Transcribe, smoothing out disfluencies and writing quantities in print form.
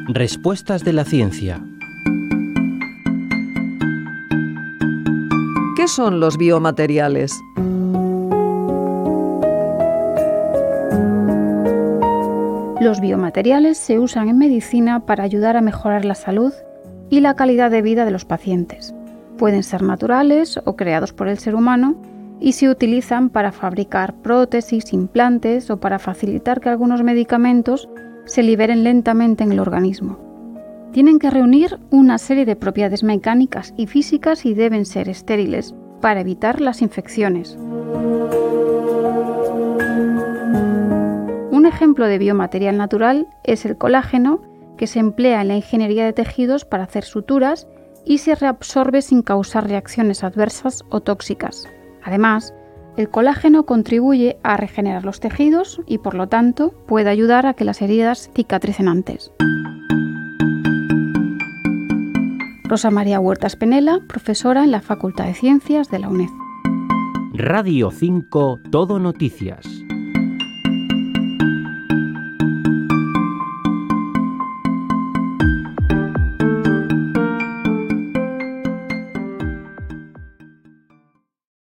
Respuestas de la ciencia. ¿Qué son los biomateriales? Los biomateriales se usan en medicina para ayudar a mejorar la salud y la calidad de vida de los pacientes. Pueden ser naturales o creados por el ser humano y se utilizan para fabricar prótesis, implantes o para facilitar que algunos medicamentos se liberen lentamente en el organismo. Tienen que reunir una serie de propiedades mecánicas y físicas y deben ser estériles para evitar las infecciones. Un ejemplo de biomaterial natural es el colágeno, que se emplea en la ingeniería de tejidos para hacer suturas y se reabsorbe sin causar reacciones adversas o tóxicas. Además, el colágeno contribuye a regenerar los tejidos y, por lo tanto, puede ayudar a que las heridas cicatricen antes. Rosa María Huertas Penela, profesora en la Facultad de Ciencias de la UNED. Radio 5 Todo Noticias.